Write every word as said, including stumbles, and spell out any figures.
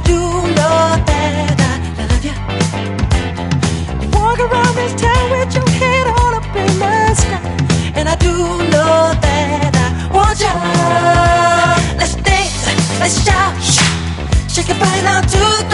do know that I love you. You walk around this town with your head all up in the sky, and I do know that I want you. Let's dance, let's shout, shake your body now to the